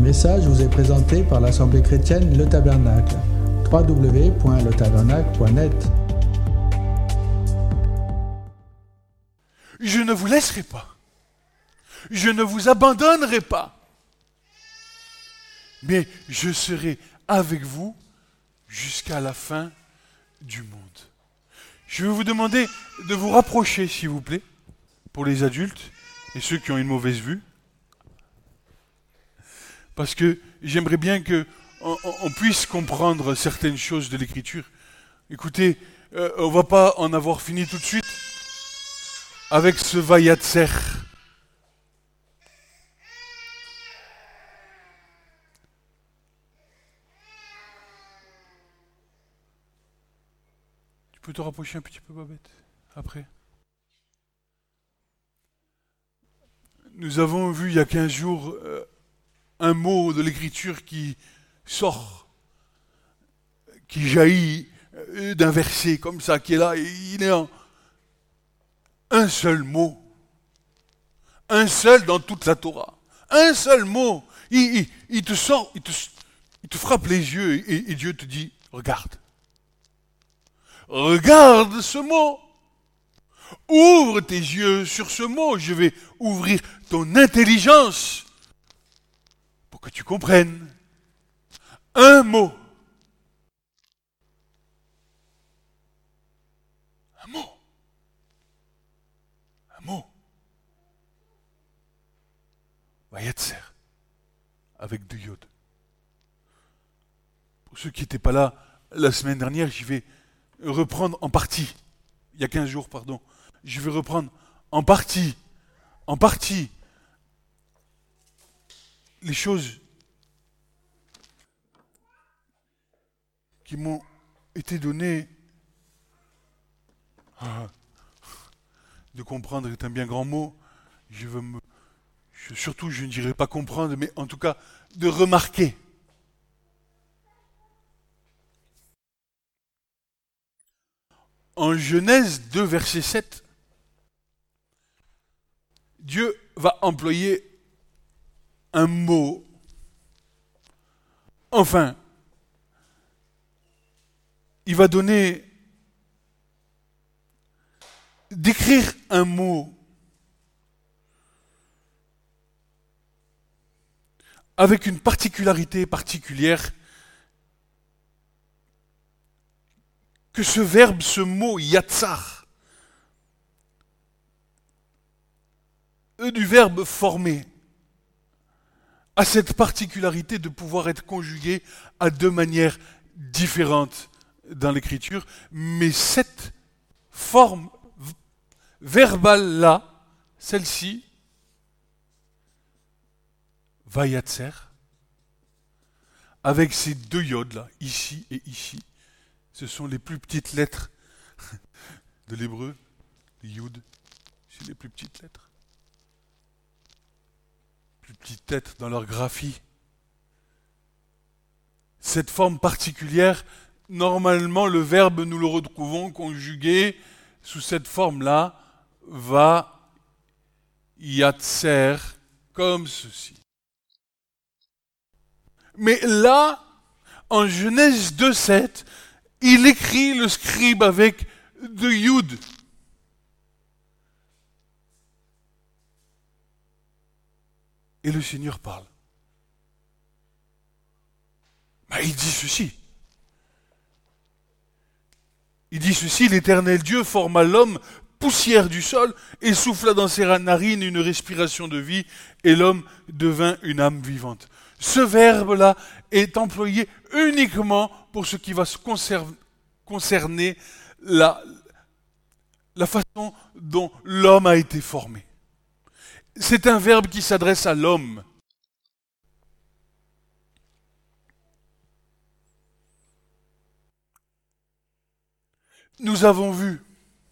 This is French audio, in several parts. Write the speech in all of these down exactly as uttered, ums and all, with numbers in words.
message vous est présenté par l'Assemblée chrétienne Le Tabernacle. w w w point le tabernacle point net. Je ne vous laisserai pas. Je ne vous abandonnerai pas. Mais je serai avec vous jusqu'à la fin du monde. Je vais vous demander de vous rapprocher, s'il vous plaît, pour les adultes et ceux qui ont une mauvaise vue. Parce que j'aimerais bien qu'on on puisse comprendre certaines choses de l'Écriture. Écoutez, euh, on ne va pas en avoir fini tout de suite avec ce Vayatser. Tu peux te rapprocher un petit peu, Babette, après. Nous avons vu il y a quinze jours euh, un mot de l'Écriture qui sort, qui jaillit euh, d'un verset comme ça, qui est là, et il est en un seul mot, un seul dans toute la Torah, un seul mot, il, il, il te sort, il te, il te frappe les yeux, et, et Dieu te dit, regarde, regarde ce mot, ouvre tes yeux sur ce mot, je vais ouvrir ton intelligence, pour que tu comprennes. Un mot. Un mot. Un mot. Vayatser. Avec deux yodes. Pour ceux qui n'étaient pas là la semaine dernière, j'y vais reprendre en partie. Il y a quinze jours, pardon. Je vais reprendre en partie. En partie. Les choses qui m'ont été données, ah, de comprendre est un bien grand mot. Je veux me, je, surtout, je ne dirais pas comprendre, mais en tout cas de remarquer. En Genèse deux, verset sept, Dieu va employer un mot, enfin, il va donner, d'écrire un mot avec une particularité particulière, que ce verbe, ce mot, yatsar, du verbe former, a cette particularité de pouvoir être conjugué à deux manières différentes dans l'écriture, mais cette forme verbale-là, celle-ci, Vayatser, avec ces deux yodes-là, ici et ici, ce sont les plus petites lettres de l'hébreu, les yud, c'est les plus petites lettres. Plus petites lettres dans leur graphie. Cette forme particulière, normalement, le verbe, nous le retrouvons conjugué sous cette forme-là, va yatser, comme ceci. Mais là, en Genèse deux, sept, il écrit le scribe avec deux yud. Et le Seigneur parle. Bah, il dit ceci. Il dit ceci, l'Éternel Dieu forma l'homme poussière du sol et souffla dans ses narines une respiration de vie et l'homme devint une âme vivante. Ce verbe-là est employé uniquement pour ce qui va se concerner la, la façon dont l'homme a été formé. C'est un verbe qui s'adresse à l'homme. Nous avons vu,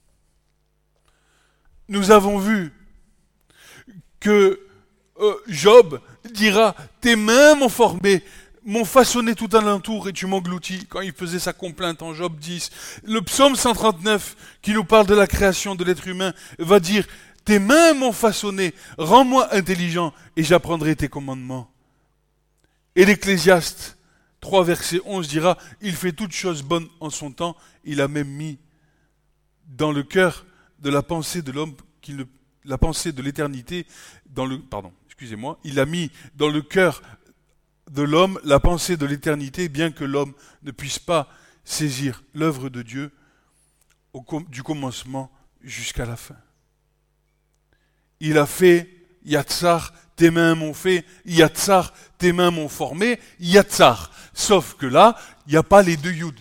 nous avons vu que euh, Job dira « Tes mains m'ont formé, m'ont façonné tout alentour et tu m'engloutis » quand il faisait sa complainte en Job dix. Le psaume cent trente-neuf, qui nous parle de la création de l'être humain, va dire « Tes mains m'ont façonné, rends-moi intelligent et j'apprendrai tes commandements. » Et l'Ecclésiaste trois, verset onze dira, il fait toutes choses bonnes en son temps, il a même mis dans le cœur de la pensée de l'homme, qu'il ne, la pensée de l'éternité, dans le, pardon, excusez-moi, il a mis dans le cœur de l'homme la pensée de l'éternité, bien que l'homme ne puisse pas saisir l'œuvre de Dieu au, du commencement jusqu'à la fin. Il a fait Yatsar, tes mains m'ont fait, Yatsar, tes mains m'ont formé, Yatsar. Sauf que là, il n'y a pas les deux Yud.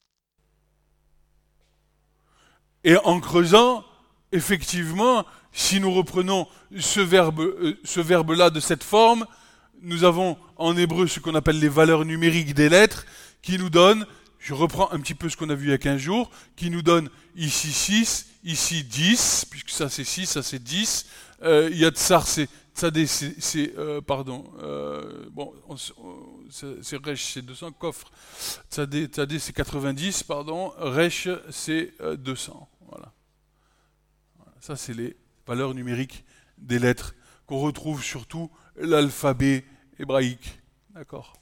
Et en creusant, effectivement, si nous reprenons ce verbe, euh, ce verbe-là de cette forme, nous avons en hébreu ce qu'on appelle les valeurs numériques des lettres, qui nous donnent, je reprends un petit peu ce qu'on a vu il y a quinze jours, qui nous donnent ici six, ici dix, puisque ça c'est six, ça c'est dix, euh, Yatsar c'est Tzadé, c'est, c'est euh, pardon, euh, bon, on, on, c'est, c'est Resh, c'est deux cents, coffre, Tzadé, Tzadé c'est quatre-vingt-dix, pardon, Resh c'est euh, deux cents, voilà. Voilà. Ça c'est les valeurs numériques des lettres qu'on retrouve surtout l'alphabet hébraïque, d'accord.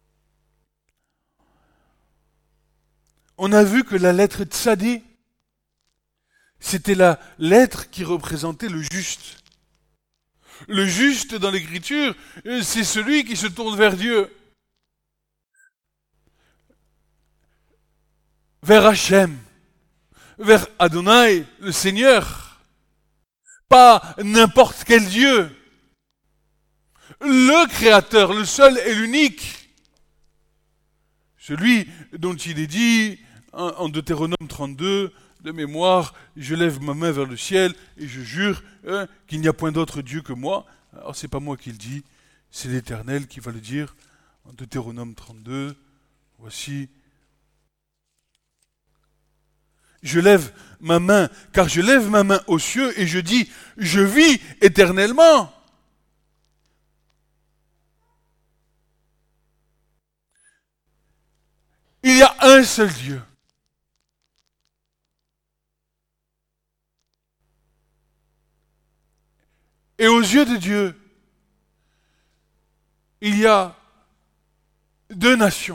On a vu que la lettre Tzadé, c'était la lettre qui représentait le juste. Le juste dans l'écriture, c'est celui qui se tourne vers Dieu. Vers Hachem. Vers Adonai, le Seigneur. Pas n'importe quel Dieu. Le Créateur, le seul et l'unique. Celui dont il est dit en Deutéronome trente-deux, de mémoire, je lève ma main vers le ciel et je jure hein, qu'il n'y a point d'autre Dieu que moi. Alors c'est pas moi qui le dis, c'est l'Éternel qui va le dire en Deutéronome trente-deux. Voici. Je lève ma main, car je lève ma main aux cieux et je dis, je vis éternellement. Il y a un seul Dieu. Et aux yeux de Dieu, il y a deux nations.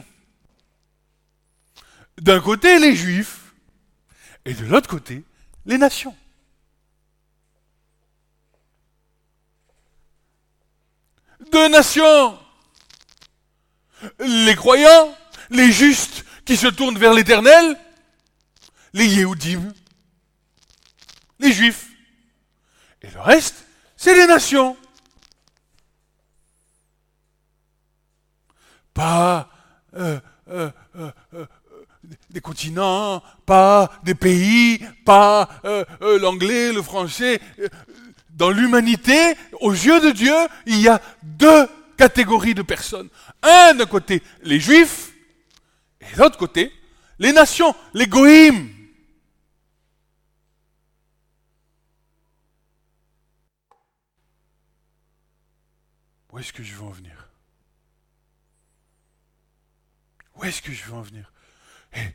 D'un côté, les Juifs, et de l'autre côté, les nations. Deux nations. Les croyants, les justes qui se tournent vers l'Éternel, les Yéhoudim, les Juifs. Et le reste, c'est les nations. Pas euh, euh, euh, euh, des continents, pas des pays, pas euh, euh, l'anglais, le français. Dans l'humanité, aux yeux de Dieu, il y a deux catégories de personnes. Un d'un côté, les Juifs, et de l'autre côté, les nations, les Goïm. Où est-ce que je veux en venir? Où est-ce que je veux en venir? Et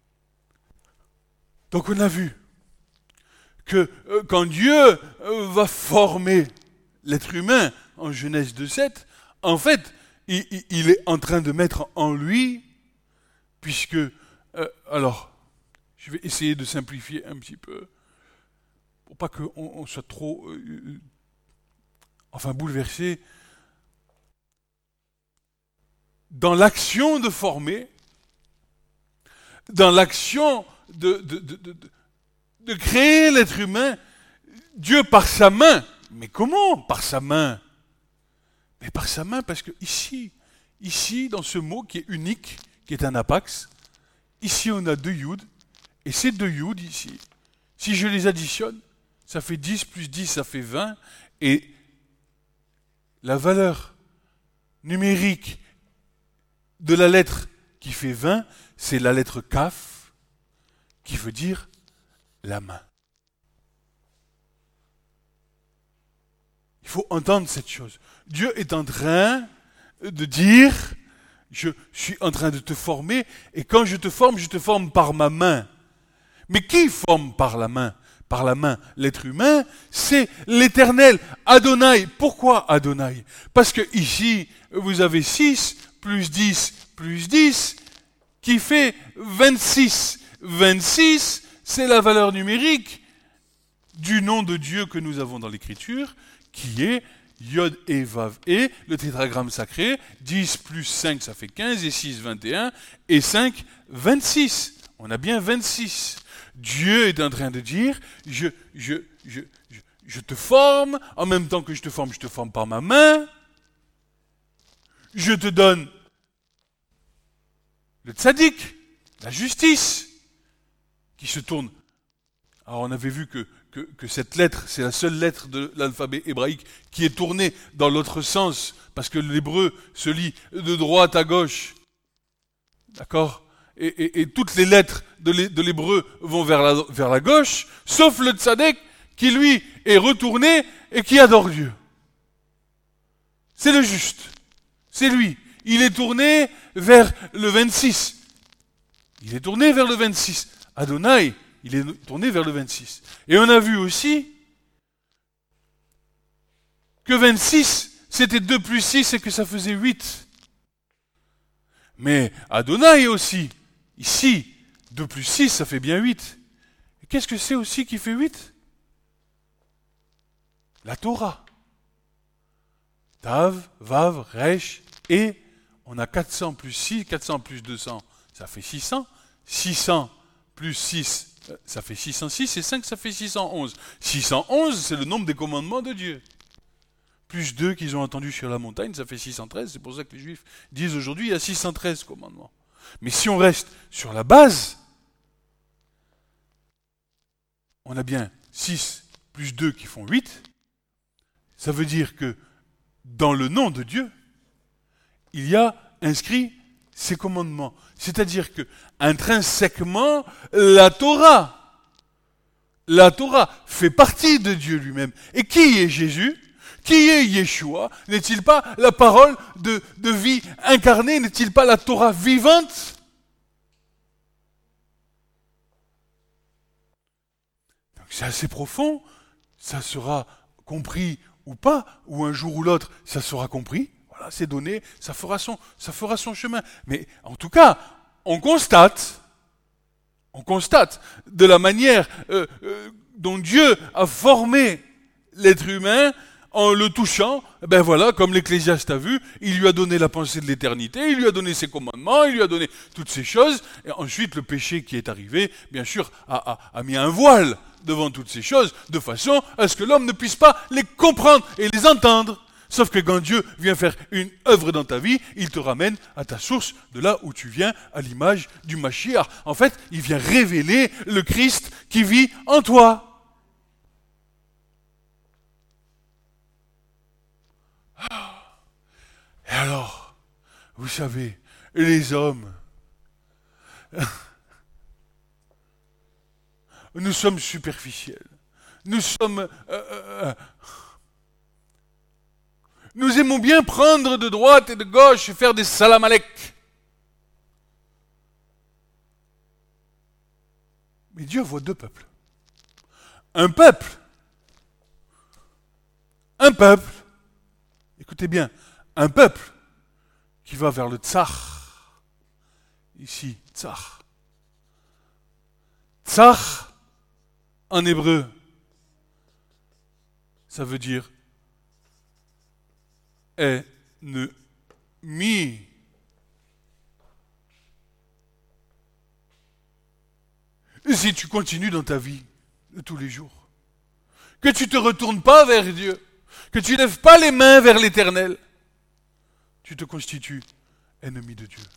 donc on a vu que euh, quand Dieu euh, va former l'être humain en Genèse deux sept, en fait, il, il, il est en train de mettre en lui, puisque, euh, alors, je vais essayer de simplifier un petit peu, pour pas qu'on on soit trop, euh, enfin, bouleversé. Dans l'action de former, dans l'action de, de, de, de, de créer l'être humain, Dieu par sa main. Mais comment par sa main? Mais par sa main, parce que ici, ici, dans ce mot qui est unique, qui est un apax, ici on a deux yud, et ces deux yud ici, si je les additionne, ça fait dix plus dix, ça fait vingt, et la valeur numérique de la lettre qui fait vingt, c'est la lettre Kaf, qui veut dire la main. Il faut entendre cette chose. Dieu est en train de dire, je suis en train de te former, et quand je te forme, je te forme par ma main. Mais qui forme par la main? par la main l'être humain, c'est l'Éternel, Adonai. Pourquoi Adonai? Parce que ici, vous avez six plus dix plus dix qui fait vingt-six. vingt-six, c'est la valeur numérique du nom de Dieu que nous avons dans l'Écriture, qui est Yod et Vav et, le tétragramme sacré. Dix plus cinq, ça fait quinze, et six, vingt et un, et cinq, vingt-six. On a bien vingt-six. Dieu est en train de dire, je, je, je, je, je te forme, en même temps que je te forme, je te forme par ma main. Je te donne le tzaddik, la justice, qui se tourne. Alors on avait vu que Que, que cette lettre, c'est la seule lettre de l'alphabet hébraïque qui est tournée dans l'autre sens, parce que l'hébreu se lit de droite à gauche. D'accord ? et, et, et toutes les lettres de l'hébreu vont vers la, vers la gauche, sauf le tzaddik qui, lui, est retourné et qui adore Dieu. C'est le juste. C'est lui. Il est tourné vers le vingt-six. Il est tourné vers le vingt-six. Adonai, il est tourné vers le vingt-six. Et on a vu aussi que vingt-six, c'était deux plus six et que ça faisait huit. Mais Adonai aussi, ici, deux plus six, ça fait bien huit. Et qu'est-ce que c'est aussi qui fait huit? La Torah. Tav, Vav, Resh, et on a quatre cents plus six, quatre cents plus deux cents, ça fait six cents. six cents plus six, ça fait six cent six, et cinq, ça fait six cent onze. six cent onze, c'est le nombre des commandements de Dieu. Plus deux qu'ils ont entendus sur la montagne, ça fait six cent treize. C'est pour ça que les Juifs disent aujourd'hui, il y a six cent treize commandements. Mais si on reste sur la base, on a bien six plus deux qui font huit. Ça veut dire que dans le nom de Dieu, il y a inscrit ces commandements. C'est-à-dire que, intrinsèquement, la Torah, la Torah fait partie de Dieu lui-même. Et qui est Jésus? Qui est Yeshua? N'est-il pas la parole de, de vie incarnée? N'est-il pas la Torah vivante? Donc c'est assez profond. Ça sera compris ou pas, ou un jour ou l'autre, ça sera compris. Voilà, c'est donné, ça fera son, ça fera son chemin. Mais en tout cas, on constate, on constate de la manière euh, euh, dont Dieu a formé l'être humain en le touchant. Ben voilà, comme l'Ecclésiaste a vu, il lui a donné la pensée de l'éternité, il lui a donné ses commandements, il lui a donné toutes ces choses. Et ensuite, le péché qui est arrivé, bien sûr, a, a, a mis un voile devant toutes ces choses, de façon à ce que l'homme ne puisse pas les comprendre et les entendre. Sauf que quand Dieu vient faire une œuvre dans ta vie, il te ramène à ta source, de là où tu viens, à l'image du Mashiach. En fait, il vient révéler le Christ qui vit en toi. Et alors, vous savez, les hommes, nous sommes superficiels. Nous sommes... Euh, euh, nous aimons bien prendre de droite et de gauche et faire des salam alek. Mais Dieu voit deux peuples. Un peuple. Un peuple. Écoutez bien. Un peuple qui va vers le tsar. Ici, tsar. Tsar, en hébreu, ça veut dire ennemi. Et si tu continues dans ta vie de tous les jours, que tu ne te retournes pas vers Dieu, que tu ne lèves pas les mains vers l'Éternel, tu te constitues ennemi de Dieu.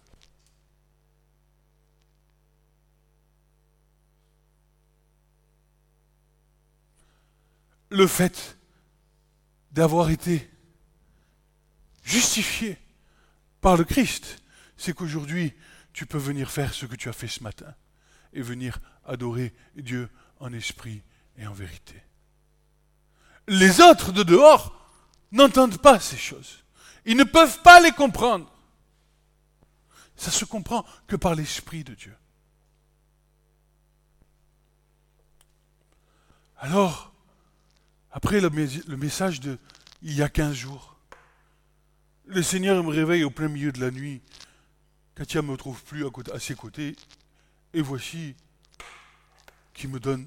Le fait d'avoir été justifié par le Christ, c'est qu'aujourd'hui, tu peux venir faire ce que tu as fait ce matin et venir adorer Dieu en esprit et en vérité. Les autres de dehors n'entendent pas ces choses. Ils ne peuvent pas les comprendre. Ça se comprend que par l'Esprit de Dieu. Alors, après le, le message de il y a quinze jours, le Seigneur me réveille au plein milieu de la nuit. Katia ne me trouve plus à, côté, à ses côtés. Et voici qui me donne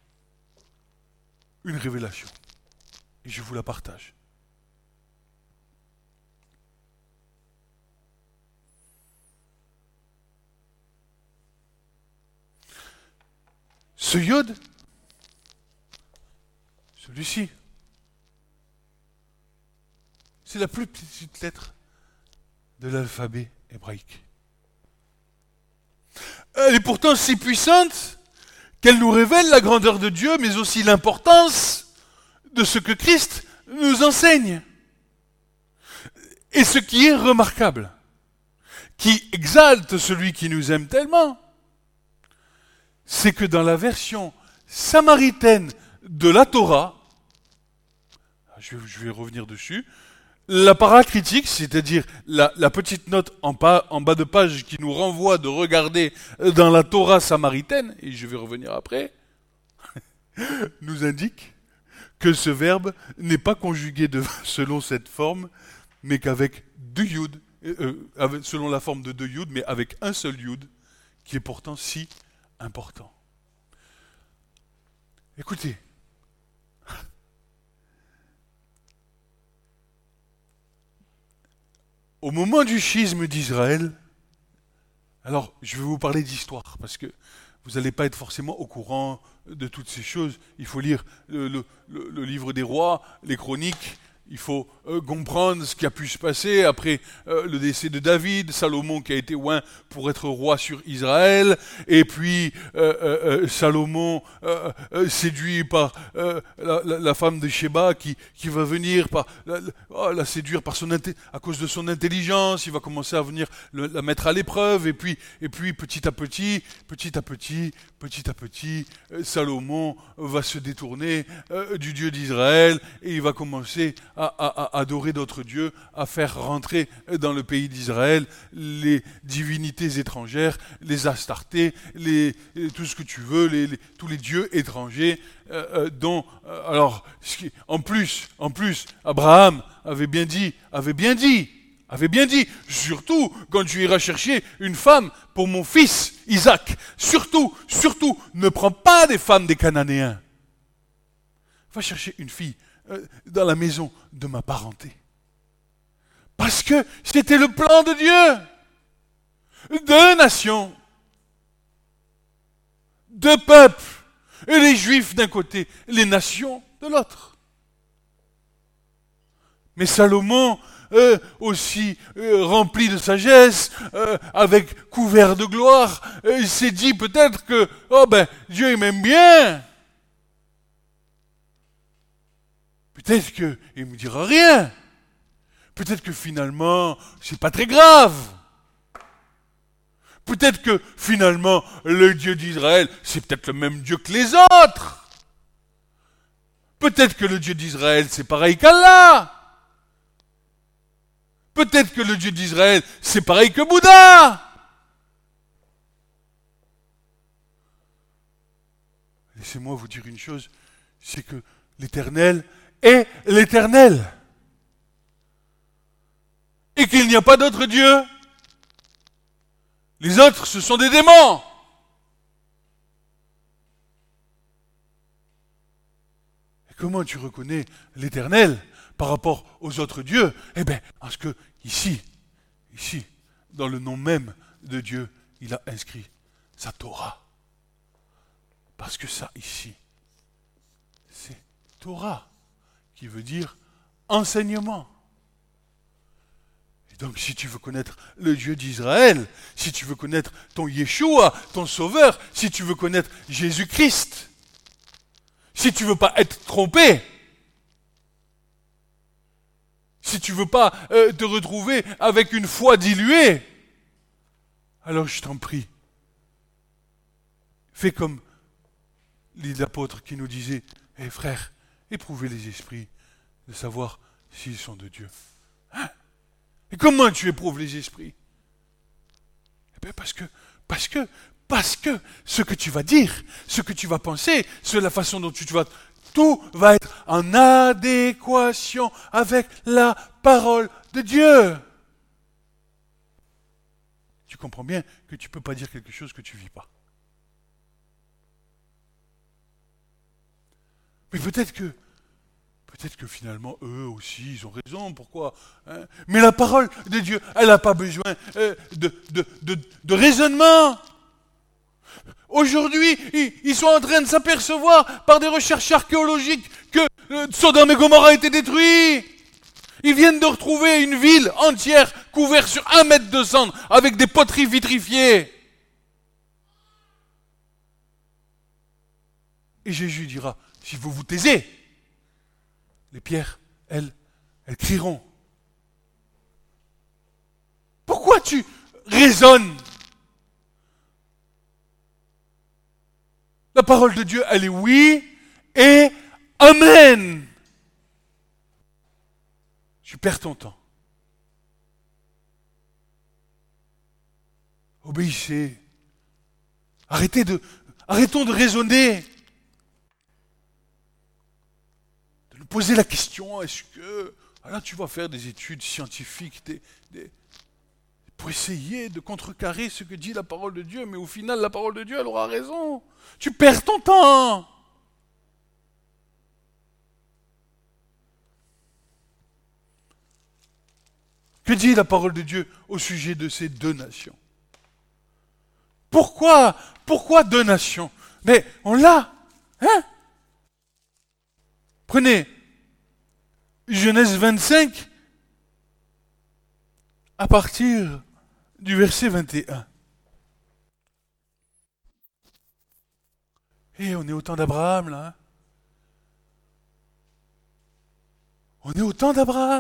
une révélation. Et je vous la partage. Ce iode, celui-ci, c'est la plus petite lettre de l'alphabet hébraïque. Elle est pourtant si puissante qu'elle nous révèle la grandeur de Dieu, mais aussi l'importance de ce que Christ nous enseigne. Et ce qui est remarquable, qui exalte celui qui nous aime tellement, c'est que dans la version samaritaine de la Torah, je vais, je vais revenir dessus, la paracritique, c'est-à-dire la, la petite note en, pa, en bas de page qui nous renvoie de regarder dans la Torah samaritaine, et je vais revenir après, nous indique que ce verbe n'est pas conjugué de, selon cette forme, mais qu'avec deux yud, euh, avec, selon la forme de deux yud, mais avec un seul yud, qui est pourtant si important. Écoutez, au moment du schisme d'Israël, alors je vais vous parler d'histoire, parce que vous n'allez pas être forcément au courant de toutes ces choses. Il faut lire le, le, le, le livre des rois, les chroniques. Il faut euh, comprendre ce qui a pu se passer après euh, le décès de David, Salomon qui a été oint pour être roi sur Israël, et puis euh, euh, Salomon euh, euh, séduit par euh, la, la, la femme de Sheba qui, qui va venir par, la, la, oh, la séduire par son à cause de son intelligence, il va commencer à venir le, la mettre à l'épreuve, et puis, et puis petit à petit, petit à petit, petit à petit, euh, Salomon va se détourner euh, du Dieu d'Israël, et il va commencer À, à, à adorer d'autres dieux, à faire rentrer dans le pays d'Israël les divinités étrangères, les Astartés, les, tout ce que tu veux, les, les, tous les dieux étrangers, euh, dont, euh, alors, en plus, en plus, Abraham avait bien dit, avait bien dit, avait bien dit, surtout quand tu iras chercher une femme pour mon fils Isaac, surtout, surtout, ne prends pas des femmes des Cananéens. Va chercher une fille dans la maison de ma parenté. Parce que c'était le plan de Dieu. Deux nations, deux peuples, et les Juifs d'un côté, les nations de l'autre. Mais Salomon, euh, aussi euh, rempli de sagesse, euh, avec couvert de gloire, euh, il s'est dit peut-être que, oh ben, Dieu il m'aime bien. Peut-être qu'il ne me dira rien. Peut-être que finalement, c'est pas très grave. Peut-être que finalement, le Dieu d'Israël, c'est peut-être le même Dieu que les autres. Peut-être que le Dieu d'Israël, c'est pareil qu'Allah. Peut-être que le Dieu d'Israël, c'est pareil que Bouddha. Laissez-moi vous dire une chose, c'est que l'Éternel est l'Éternel. Et qu'il n'y a pas d'autre Dieu. Les autres, ce sont des démons. Et comment tu reconnais l'Éternel par rapport aux autres dieux? Eh bien, parce que ici, ici, dans le nom même de Dieu, il a inscrit sa Torah. Parce que ça, ici, c'est Torah, qui veut dire enseignement. Et donc, si tu veux connaître le Dieu d'Israël, si tu veux connaître ton Yeshua, ton Sauveur, si tu veux connaître Jésus-Christ, si tu veux pas être trompé, si tu veux pas euh, te retrouver avec une foi diluée, alors je t'en prie, fais comme les apôtres qui nous disaient, hé hey, frère, éprouvez les esprits, de savoir s'ils sont de Dieu. Hein? Et comment tu éprouves les esprits? Eh bien parce que, parce que, Parce que ce que tu vas dire, ce que tu vas penser, c'est la façon dont tu vas... Tout va être en adéquation avec la parole de Dieu. Tu comprends bien que tu ne peux pas dire quelque chose que tu ne vis pas. Mais peut-être que, peut-être que finalement, eux aussi, ils ont raison, pourquoi hein? Mais la parole de Dieu, elle n'a pas besoin euh, de, de, de, de raisonnement. Aujourd'hui, ils, ils sont en train de s'apercevoir par des recherches archéologiques que euh, Sodome et Gomorrhe a été détruit. Ils viennent de retrouver une ville entière couverte sur un mètre de cendres avec des poteries vitrifiées. Et Jésus dira, si vous vous taisez, les pierres, elles, elles crieront. Pourquoi tu raisonnes? La parole de Dieu, elle est oui et amen. Tu perds ton temps. Obéissez. Arrêtez de, arrêtons de raisonner. De nous poser la question, est-ce que... Ah là, tu vas faire des études scientifiques des, des, pour essayer de contrecarrer ce que dit la parole de Dieu, mais au final, la parole de Dieu, elle aura raison. Tu perds ton temps. Que dit la parole de Dieu au sujet de ces deux nations? Pourquoi Pourquoi deux nations? Mais on l'a, hein? Prenez Genèse vingt-cinq à partir du verset vingt et un. Et on est au temps d'Abraham, là. Hein? On est au temps d'Abraham.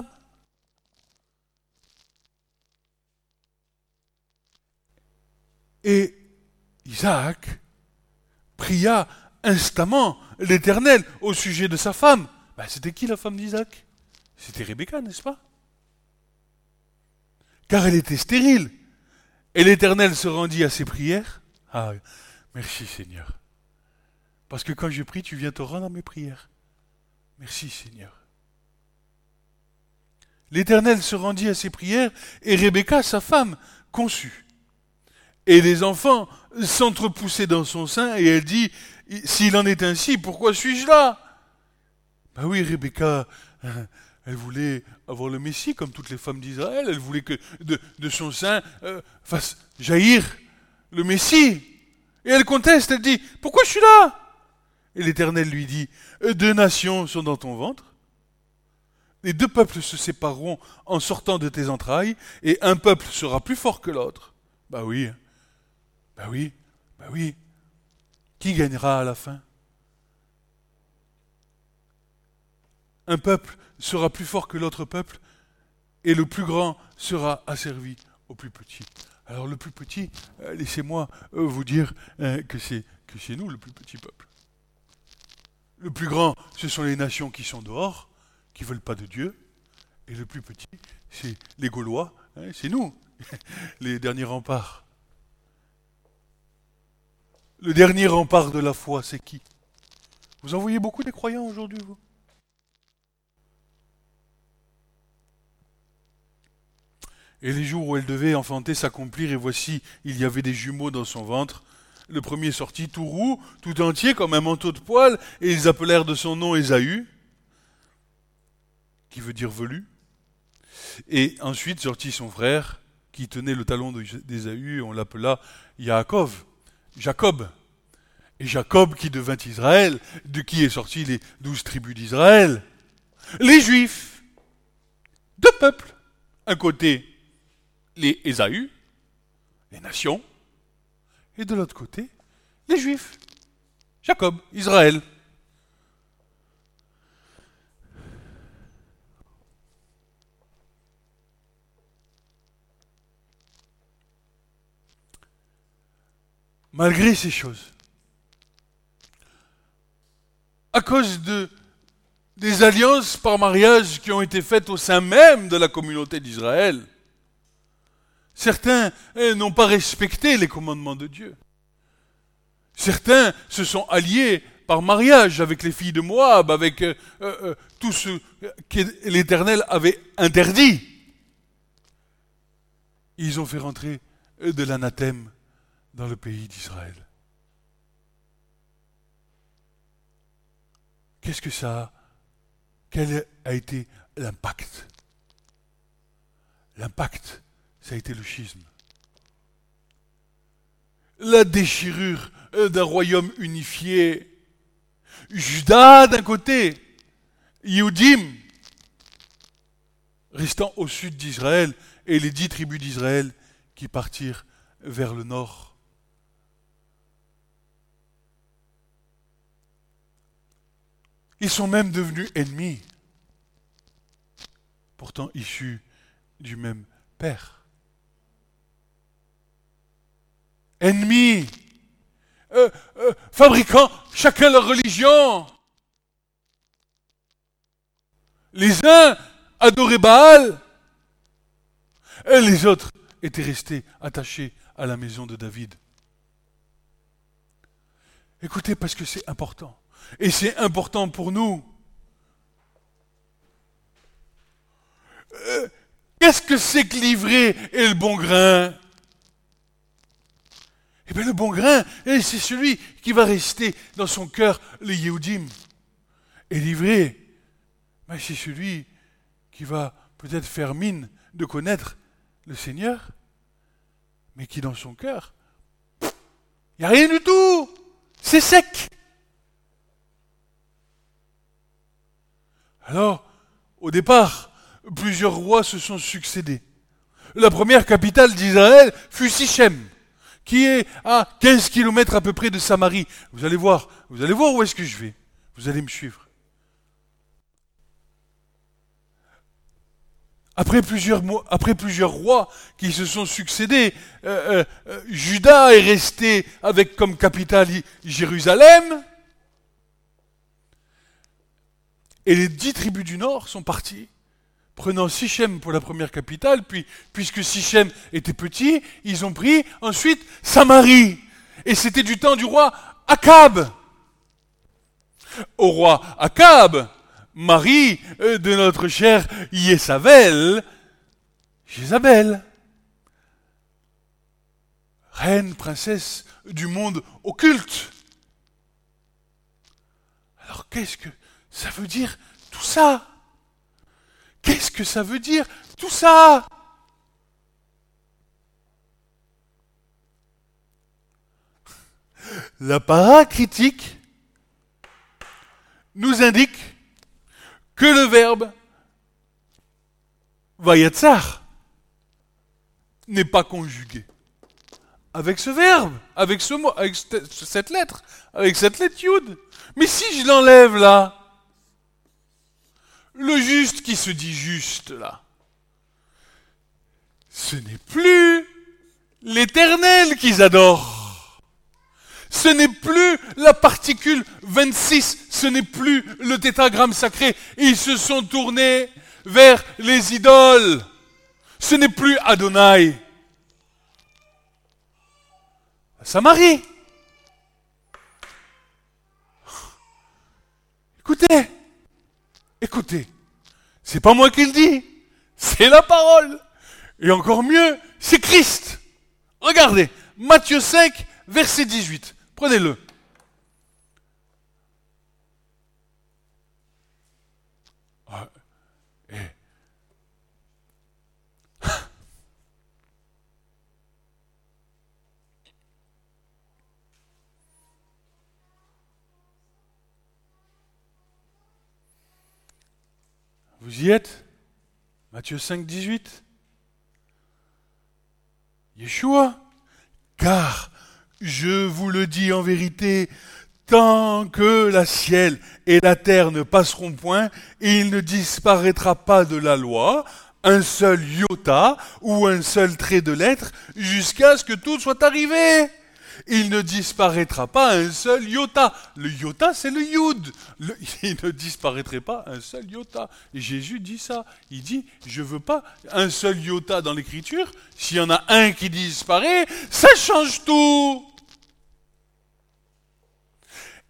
Et Isaac pria instamment l'Éternel au sujet de sa femme. Ben, c'était qui la femme d'Isaac? C'était Rebecca, n'est-ce pas? Car elle était stérile. Et l'Éternel se rendit à ses prières. Ah, merci Seigneur. Parce que quand je prie, tu viens te rendre à mes prières. Merci Seigneur. L'Éternel se rendit à ses prières et Rebecca, sa femme, conçut. Et les enfants s'entrepoussaient dans son sein et elle dit, s'il en est ainsi, pourquoi suis-je là? Ben oui, Rebecca, elle voulait avoir le Messie comme toutes les femmes d'Israël. Elle voulait que de, de son sein euh, fasse jaillir le Messie. Et elle conteste, elle dit, pourquoi je suis là? Et l'Éternel lui dit, deux nations sont dans ton ventre. Les deux peuples se sépareront en sortant de tes entrailles et un peuple sera plus fort que l'autre. Ben oui. Ben oui, ben oui. Qui gagnera à la fin? Un peuple sera plus fort que l'autre peuple, et le plus grand sera asservi au plus petit. Alors le plus petit, euh, laissez-moi euh, vous dire euh, que c'est que c'est nous le plus petit peuple. Le plus grand, ce sont les nations qui sont dehors, qui ne veulent pas de Dieu, et le plus petit, c'est les Gaulois, hein, c'est nous, les derniers remparts. Le dernier rempart de la foi, c'est qui? Vous en voyez beaucoup des croyants aujourd'hui, vous? Et les jours où elle devait enfanter s'accomplirent, et voici, il y avait des jumeaux dans son ventre. Le premier sortit tout roux, tout entier, comme un manteau de poil, et ils appelèrent de son nom Ésaü, qui veut dire velu. Et ensuite sortit son frère, qui tenait le talon d'Ésaü, et on l'appela Yaakov. Jacob. Et Jacob qui devint Israël, de qui est sorti les douze tribus d'Israël. Les Juifs, deux peuples. Un côté, les Ésaü, les nations, et de l'autre côté, les Juifs. Jacob, Israël. Malgré ces choses, à cause de, des alliances par mariage qui ont été faites au sein même de la communauté d'Israël, certains eh, n'ont pas respecté les commandements de Dieu. Certains se sont alliés par mariage avec les filles de Moab, avec euh, euh, tout ce que l'Éternel avait interdit. Ils ont fait rentrer de l'anathème dans le pays d'Israël. Qu'est-ce que ça a? Quel a été l'impact? L'impact, ça a été le schisme. La déchirure d'un royaume unifié. Juda d'un côté, Yehudim restant au sud d'Israël et les dix tribus d'Israël qui partirent vers le nord. Ils sont même devenus ennemis, pourtant issus du même père. Ennemis, euh, euh, fabriquant chacun leur religion. Les uns adoraient Baal, et les autres étaient restés attachés à la maison de David. Écoutez, parce que c'est important. Et c'est important pour nous. Euh, qu'est-ce que c'est que l'ivraie et le bon grain? Eh bien, le bon grain, c'est celui qui va rester dans son cœur, le Yehudim. Et l'ivraie, ben, c'est celui qui va peut-être faire mine de connaître le Seigneur, mais qui dans son cœur, il n'y a rien du tout. C'est sec. Alors, au départ, plusieurs rois se sont succédés. La première capitale d'Israël fut Sichem, qui est à quinze kilomètres à peu près de Samarie. Vous allez voir, vous allez voir où est-ce que je vais. Vous allez me suivre. Après plusieurs, après plusieurs rois qui se sont succédés, euh, euh, Juda est resté avec comme capitale Jérusalem. Et les dix tribus du nord sont parties, prenant Sichem pour la première capitale, puis, puisque Sichem était petit, ils ont pris ensuite Samarie. Et c'était du temps du roi Akab. Au roi Akab, mari de notre chère Jézabel, Jézabel, reine, princesse du monde occulte. Alors qu'est-ce que ça veut dire tout ça? Qu'est-ce que ça veut dire tout ça? La paracritique nous indique que le verbe vayatsar n'est pas conjugué avec ce verbe, avec ce mot, avec cette lettre, avec cette lettre yud. Mais si je l'enlève là, le juste qui se dit juste là, ce n'est plus l'Éternel qu'ils adorent. Ce n'est plus la particule vingt-six, ce n'est plus le tétragramme sacré. Ils se sont tournés vers les idoles. Ce n'est plus Adonai. Samarie. Écoutez, écoutez, c'est pas moi qui le dis, c'est la parole. Et encore mieux, c'est Christ. Regardez, Matthieu cinq, verset dix-huit. Prenez-le. Ah, eh. Vous y êtes? Matthieu cinq, dix-huit. Yeshua, car je vous le dis en vérité, tant que la ciel et la terre ne passeront point, il ne disparaîtra pas de la loi un seul iota ou un seul trait de lettre jusqu'à ce que tout soit arrivé. Il ne disparaîtra pas un seul iota. Le iota, c'est le yud. Le, il ne disparaîtrait pas un seul iota. Et Jésus dit ça. Il dit, je veux pas un seul iota dans l'écriture. S'il y en a un qui disparaît, ça change tout.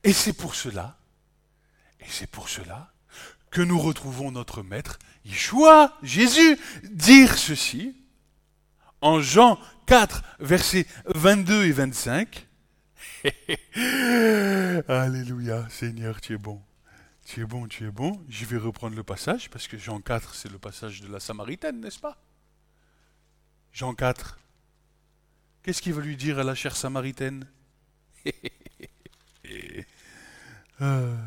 Et c'est pour cela, et c'est pour cela que nous retrouvons notre maître, Yeshua, Jésus, dire ceci, en Jean quatre, versets vingt-deux et vingt-cinq. Alléluia, Seigneur, tu es bon. Tu es bon, tu es bon. Je vais reprendre le passage, parce que Jean quatre, c'est le passage de la Samaritaine, n'est-ce pas? Jean quatre. Qu'est-ce qu'il veut lui dire à la chère Samaritaine? euh...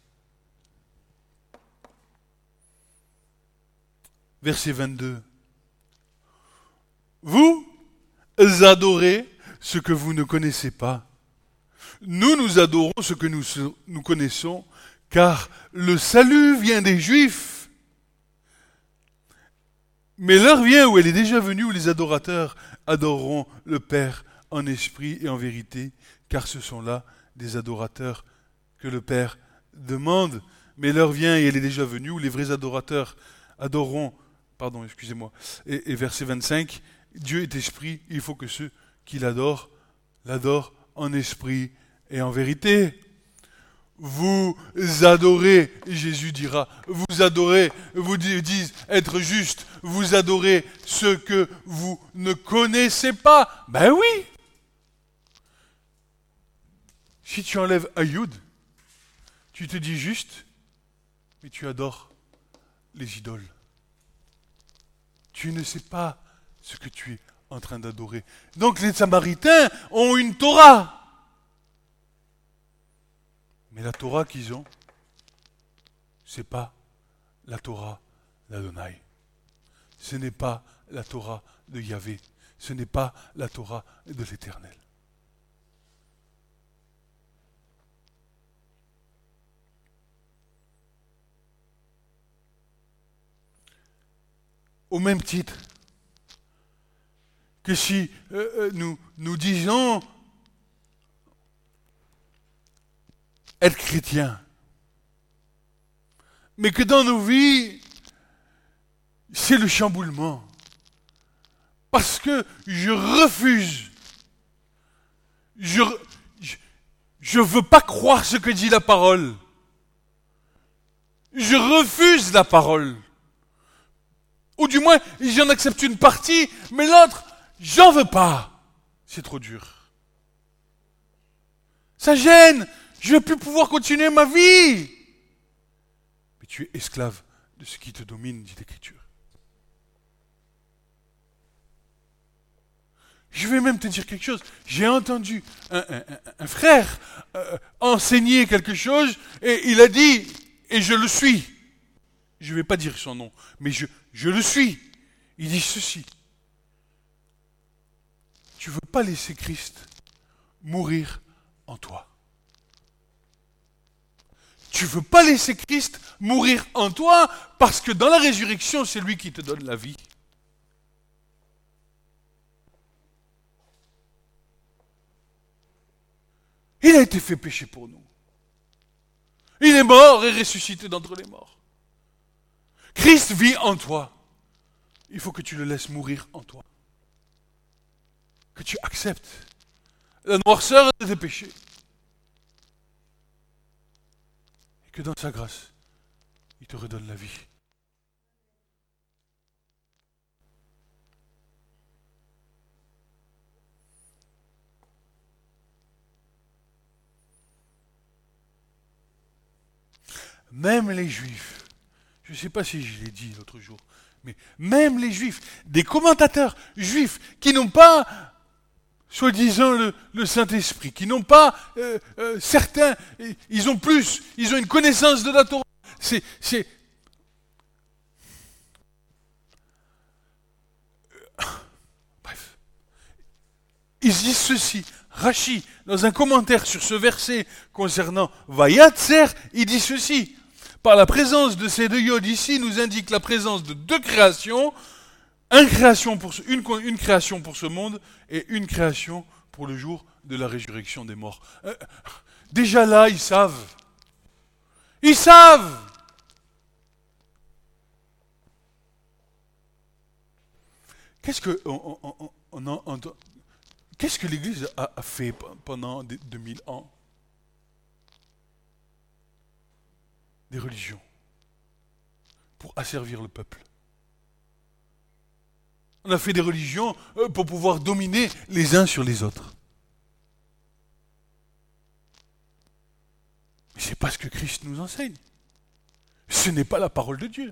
Verset vingt-deux. Vous adorez ce que vous ne connaissez pas. Nous, nous adorons ce que nous, nous connaissons, car le salut vient des Juifs. Mais l'heure vient où elle est déjà venue, où les adorateurs adoreront le Père en esprit et en vérité, car ce sont là des adorateurs que le Père demande. Mais l'heure vient et elle est déjà venue, où les vrais adorateurs adoreront, pardon, excusez-moi, et, et verset vingt-cinq, Dieu est esprit, il faut que ceux qui l'adorent, l'adorent en esprit et en vérité. Vous adorez, Jésus dira, vous adorez, vous disent être juste, vous adorez ce que vous ne connaissez pas. Ben oui. Si tu enlèves Ayoud, tu te dis juste, mais tu adores les idoles. Tu ne sais pas ce que tu es en train d'adorer. Donc les Samaritains ont une Torah. Mais la Torah qu'ils ont, ce n'est pas la Torah d'Adonai. Ce n'est pas la Torah de Yahvé. Ce n'est pas la Torah de l'Éternel. Au même titre que si euh, nous, nous disons être chrétien, mais que dans nos vies, c'est le chamboulement. Parce que je refuse, je je veux pas croire ce que dit la parole. Je refuse la parole. Ou du moins, j'en accepte une partie, mais l'autre, j'en veux pas. C'est trop dur. Ça gêne. Je ne vais plus pouvoir continuer ma vie. Mais tu es esclave de ce qui te domine, dit l'Écriture. Je vais même te dire quelque chose. J'ai entendu un, un, un, un frère euh, enseigner quelque chose et il a dit, et je le suis. Je ne vais pas dire son nom, mais je, je le suis. Il dit ceci. Tu ne veux pas laisser Christ mourir en toi. Tu ne veux pas laisser Christ mourir en toi parce que dans la résurrection, c'est lui qui te donne la vie. Il a été fait péché pour nous. Il est mort et ressuscité d'entre les morts. Christ vit en toi. Il faut que tu le laisses mourir en toi. Que tu acceptes la noirceur de tes péchés. Et que dans sa grâce, il te redonne la vie. Même les Juifs, je ne sais pas si je l'ai dit l'autre jour, mais même les Juifs, des commentateurs juifs qui n'ont pas, soi-disant, le, le Saint-Esprit, qui n'ont pas, euh, euh, certains, ils ont plus, ils ont une connaissance de la Torah. C'est, c'est... Bref. Ils disent ceci. Rachi, dans un commentaire sur ce verset concernant Vayatzer, il dit ceci. Par la présence de ces deux yods ici, nous indique la présence de deux créations, une création pour ce, une, une création pour ce monde et une création pour le jour de la résurrection des morts. Euh, déjà là, ils savent. Ils savent. Qu'est-ce que on, on, on, on entend? Qu'est-ce que l'Église a, a fait pendant deux mille ans? des religions pour asservir le peuple. On a fait des religions pour pouvoir dominer les uns sur les autres. Mais ce n'est pas ce que Christ nous enseigne. Ce n'est pas la parole de Dieu.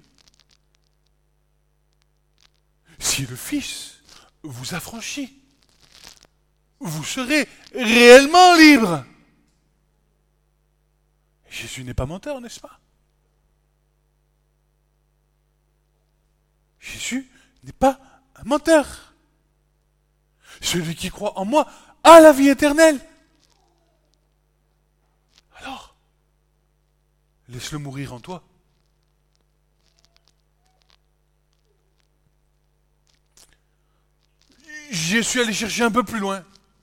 Si le Fils vous affranchit, vous serez réellement libre. Jésus n'est pas menteur, n'est-ce pas? Jésus n'est pas un menteur. Celui qui croit en moi a la vie éternelle. Alors, laisse-le mourir en toi. Je suis allé chercher un peu plus loin.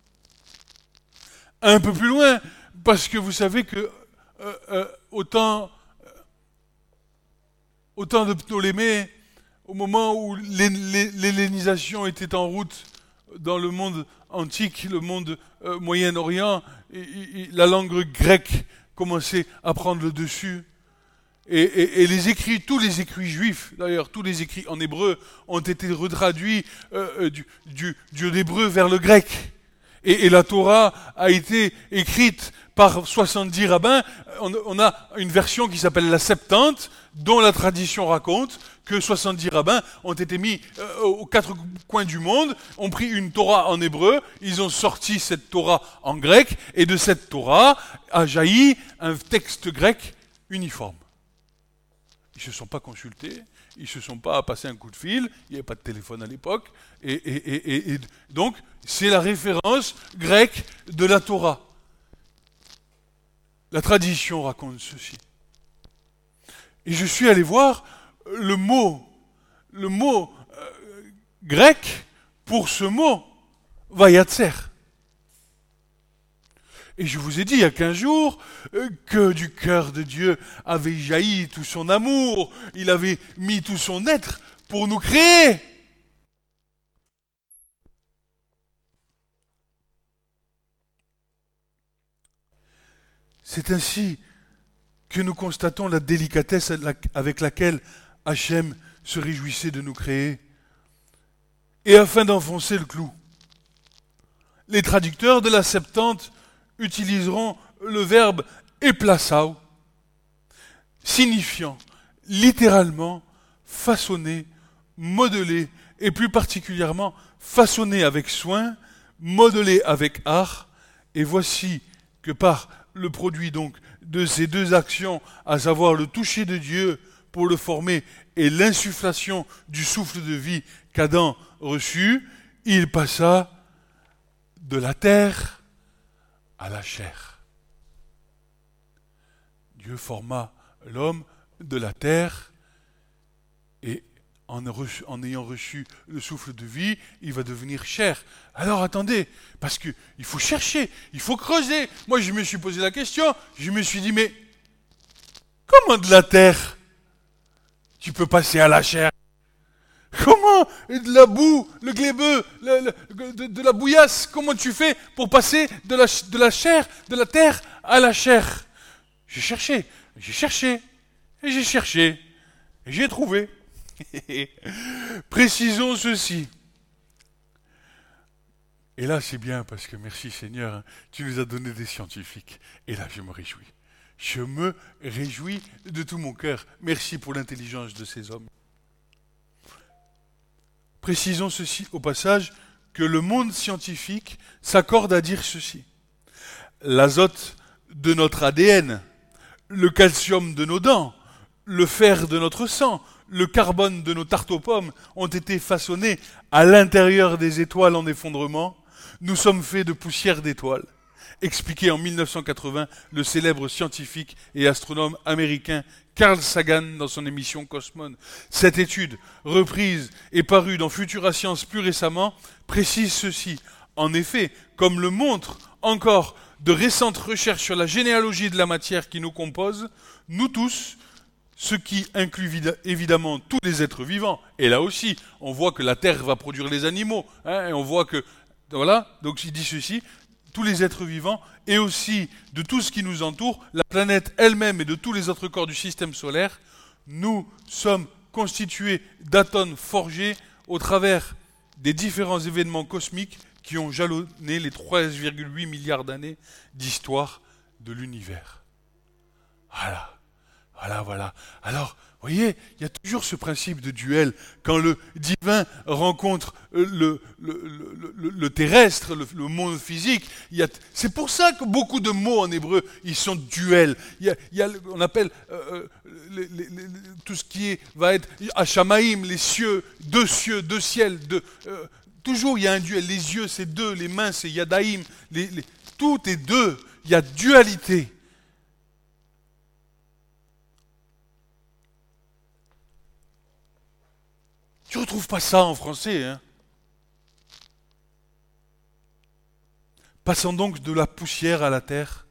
Un peu plus loin, parce que vous savez que euh, euh, autant, euh, autant de Ptolémée, au moment où l'hellénisation était en route dans le monde antique, le monde euh, Moyen-Orient, et, et, et la langue grecque commençait à prendre le dessus. Et, et, et les écrits, tous les écrits juifs, d'ailleurs, tous les écrits en hébreu ont été retraduits euh, du, du, du hébreu vers le grec. Et, et la Torah a été écrite par soixante-dix rabbins. On, on a une version qui s'appelle la Septante, dont la tradition raconte que soixante-dix rabbins ont été mis euh, aux quatre coins du monde, ont pris une Torah en hébreu, ils ont sorti cette Torah en grec, et de cette Torah a jailli un texte grec uniforme. Ils ne se sont pas consultés, ils ne se sont pas passé un coup de fil, il n'y avait pas de téléphone à l'époque, et, et, et, et donc c'est la référence grecque de la Torah. La tradition raconte ceci. Et je suis allé voir le mot, le mot euh, grec pour ce mot, vayatser. Et je vous ai dit il y a quinze jours euh, que du cœur de Dieu avait jailli tout son amour, il avait mis tout son être pour nous créer. C'est ainsi que nous constatons la délicatesse avec laquelle Hachem se réjouissait de nous créer. Et afin d'enfoncer le clou, les traducteurs de la Septante utiliseront le verbe eplasao, signifiant littéralement façonner, modeler, et plus particulièrement façonner avec soin, modeler avec art. Et voici que par le produit donc de ces deux actions, à savoir le toucher de Dieu pour le former et l'insufflation du souffle de vie qu'Adam reçut, il passa de la terre à la chair. Dieu forma l'homme de la terre et en, reçu, en ayant reçu le souffle de vie, il va devenir chair. Alors attendez, parce qu'il faut chercher, il faut creuser. Moi je me suis posé la question, je me suis dit mais comment de la terre tu peux passer à la chair? Comment de la boue, le glébeux, le, le, de, de la bouillasse, comment tu fais pour passer de la, de la chair, de la terre à la chair? J'ai cherché, j'ai cherché, et j'ai cherché, et j'ai trouvé. Précisons ceci. Et là c'est bien parce que merci Seigneur, hein, tu nous as donné des scientifiques. Et là je me réjouis. Je me réjouis de tout mon cœur. Merci pour l'intelligence de ces hommes. Précisons ceci au passage, que le monde scientifique s'accorde à dire ceci. L'azote de notre A D N, le calcium de nos dents, le fer de notre sang, le carbone de nos tartes aux pommes ont été façonnés à l'intérieur des étoiles en effondrement. Nous sommes faits de poussière d'étoiles. Expliqué en mille neuf cent quatre-vingts le célèbre scientifique et astronome américain Carl Sagan dans son émission Cosmos. Cette étude, reprise et parue dans Futura Science plus récemment, précise ceci. En effet, comme le montrent encore de récentes recherches sur la généalogie de la matière qui nous compose, nous tous, ce qui inclut évidemment tous les êtres vivants, et là aussi, on voit que la Terre va produire les animaux, hein, et on voit que, voilà, donc il dit ceci, tous les êtres vivants et aussi de tout ce qui nous entoure, la planète elle-même et de tous les autres corps du système solaire, nous sommes constitués d'atomes forgés au travers des différents événements cosmiques qui ont jalonné les trois virgule huit milliards d'années d'histoire de l'univers. Voilà, voilà, voilà. Alors, vous voyez, il y a toujours ce principe de duel. Quand le divin rencontre le, le, le, le, le terrestre, le, le monde physique, il y a, c'est pour ça que beaucoup de mots en hébreu, ils sont duels. Il y a, il y a, on appelle euh, les, les, les, tout ce qui est, va être Hashamaïm, les cieux, deux cieux, deux ciels. Deux, euh, toujours il y a un duel. Les yeux, c'est deux. Les mains, c'est Yadaïm. Les, les, tout est deux. Il y a dualité. Tu ne retrouves pas ça en français, hein? Passons donc de la poussière à la terre,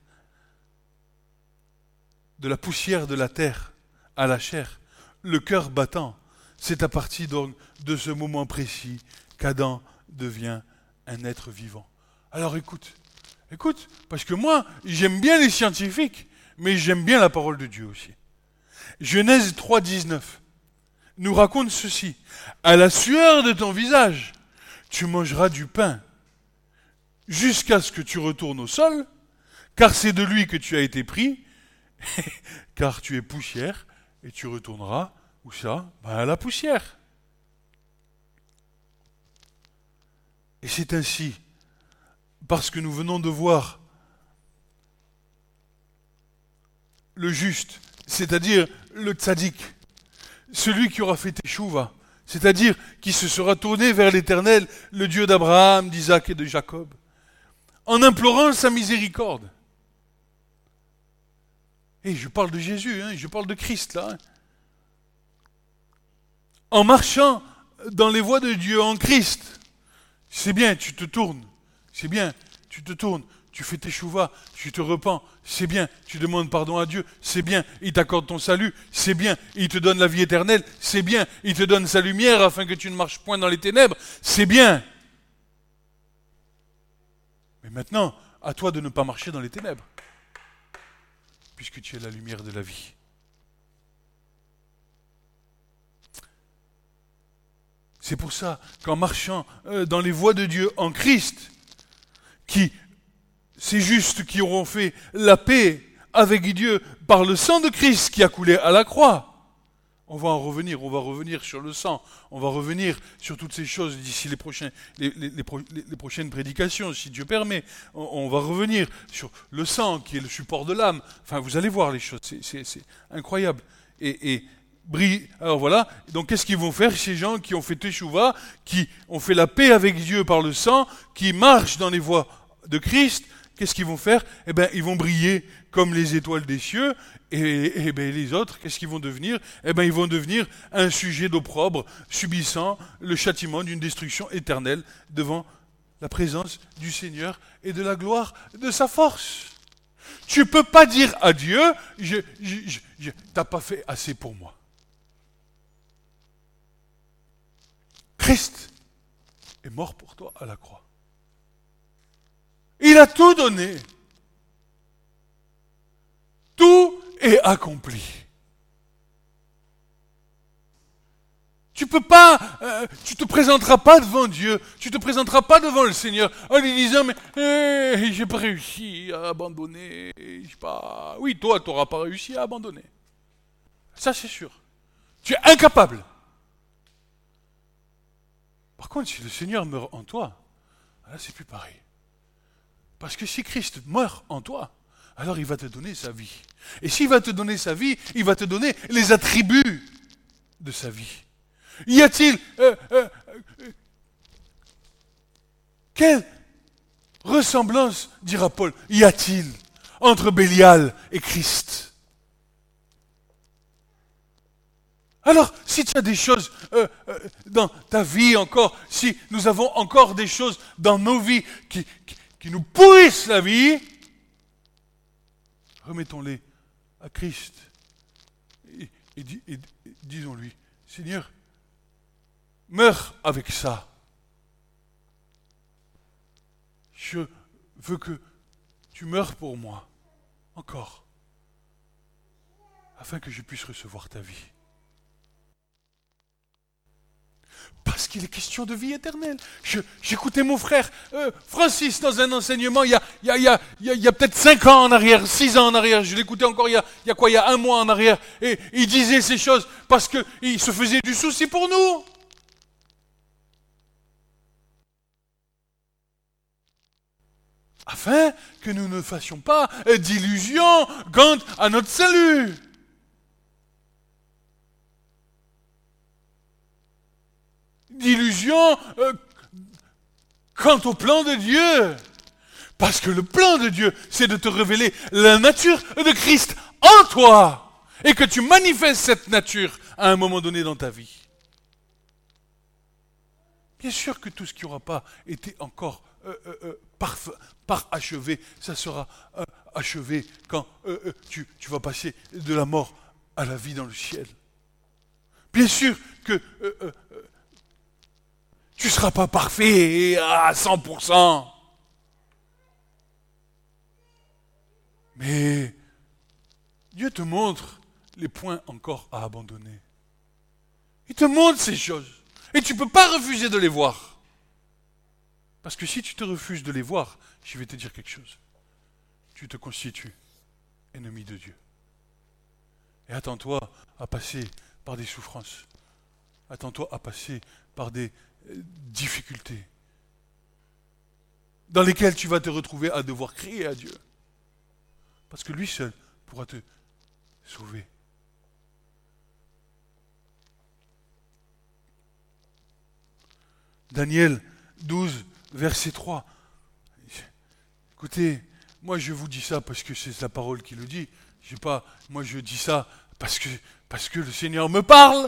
de la poussière de la terre à la chair, le cœur battant. C'est à partir donc de ce moment précis qu'Adam devient un être vivant. Alors écoute, écoute, parce que moi, j'aime bien les scientifiques, mais j'aime bien la parole de Dieu aussi. Genèse trois, dix-neuf. Nous raconte ceci. À la sueur de ton visage, tu mangeras du pain jusqu'à ce que tu retournes au sol, car c'est de lui que tu as été pris, car tu es poussière, et tu retourneras, où ça? Ben à la poussière. Et c'est ainsi, parce que nous venons de voir le juste, c'est-à-dire le tzaddik, celui qui aura fait teshuva, c'est-à-dire qui se sera tourné vers l'Éternel, le Dieu d'Abraham, d'Isaac et de Jacob, en implorant sa miséricorde. Et je parle de Jésus, hein, je parle de Christ là. Hein. En marchant dans les voies de Dieu en Christ, c'est bien, tu te tournes, c'est bien, tu te tournes, tu fais teshuva, tu te repens, c'est bien, tu demandes pardon à Dieu, c'est bien, il t'accorde ton salut, c'est bien, il te donne la vie éternelle, c'est bien, il te donne sa lumière afin que tu ne marches point dans les ténèbres, c'est bien. Mais maintenant, à toi de ne pas marcher dans les ténèbres, puisque tu es la lumière de la vie. C'est pour ça qu'en marchant dans les voies de Dieu en Christ, qui c'est juste qui auront fait la paix avec Dieu par le sang de Christ qui a coulé à la croix. On va en revenir, on va revenir sur le sang, on va revenir sur toutes ces choses d'ici les, prochains, les, les, les, les prochaines prédications, si Dieu permet. On, on va revenir sur le sang qui est le support de l'âme. Enfin, vous allez voir les choses, c'est, c'est, c'est incroyable. Et, et brille. Alors voilà, donc qu'est-ce qu'ils vont faire ces gens qui ont fait teshuva, qui ont fait la paix avec Dieu par le sang, qui marchent dans les voies de Christ? Qu'est-ce qu'ils vont faire? Eh bien, ils vont briller comme les étoiles des cieux. Et, et bien, les autres, qu'est-ce qu'ils vont devenir? Eh bien, ils vont devenir un sujet d'opprobre, subissant le châtiment d'une destruction éternelle devant la présence du Seigneur et de la gloire de sa force. Tu ne peux pas dire à Dieu, je, je, je, je, t'as pas fait assez pour moi. Christ est mort pour toi à la croix. Il a tout donné. Tout est accompli. Tu peux pas, euh, tu te présenteras pas devant Dieu, tu te présenteras pas devant le Seigneur en lui disant mais eh, j'ai pas réussi à abandonner, je sais pas. Oui, toi, tu n'auras pas réussi à abandonner. Ça, c'est sûr. Tu es incapable. Par contre, si le Seigneur meurt en toi, là, c'est plus pareil. Parce que si Christ meurt en toi, alors il va te donner sa vie. Et s'il va te donner sa vie, il va te donner les attributs de sa vie. Y a-t-il... Euh, euh, euh, quelle ressemblance, dira Paul, y a-t-il entre Bélial et Christ? Alors, si tu as des choses euh, euh, dans ta vie encore, si nous avons encore des choses dans nos vies qui, qui, qui nous pourrissent la vie, remettons-les à Christ et, et, et, et disons-lui, Seigneur, meurs avec ça. Je veux que tu meurs pour moi, encore, afin que je puisse recevoir ta vie. Parce qu'il est question de vie éternelle. Je, j'écoutais mon frère euh, Francis dans un enseignement il y a, il y a, il y a, il y a, il y a peut-être cinq ans en arrière, six ans en arrière. Je l'écoutais encore il y a, il y a quoi, il y a un mois en arrière. Et il disait ces choses parce qu'il se faisait du souci pour nous. Afin que nous ne fassions pas d'illusions quant à notre salut. D'illusions euh, quant au plan de Dieu. Parce que le plan de Dieu, c'est de te révéler la nature de Christ en toi. Et que tu manifestes cette nature à un moment donné dans ta vie. Bien sûr que tout ce qui n'aura pas été encore euh, euh, euh, par, par achevé, ça sera euh, achevé quand euh, euh, tu, tu vas passer de la mort à la vie dans le ciel. Bien sûr que euh, euh, tu ne seras pas parfait à cent pour cent. Mais Dieu te montre les points encore à abandonner. Il te montre ces choses. Et tu ne peux pas refuser de les voir. Parce que si tu te refuses de les voir, je vais te dire quelque chose. Tu te constitues ennemi de Dieu. Et attends-toi à passer par des souffrances. Attends-toi à passer par des euh, difficultés dans lesquelles tu vas te retrouver à devoir crier à Dieu. Parce que lui seul pourra te sauver. Daniel douze, verset trois. Écoutez, moi je vous dis ça parce que c'est la parole qui le dit. J'ai pas, moi je dis ça parce que, parce que le Seigneur me parle.